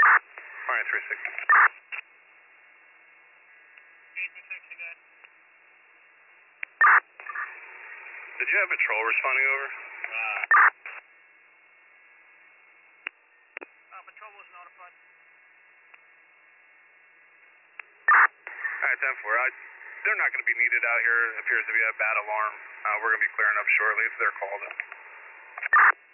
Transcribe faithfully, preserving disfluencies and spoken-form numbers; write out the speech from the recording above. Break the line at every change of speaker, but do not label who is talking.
Alright, three sixty. Did you have patrol responding over?
Uh, uh, patrol was notified.
Alright, ten four. I, they're not going to be needed out here. It appears to be a bad alarm. Uh, we're going to be clearing up shortly if they're called.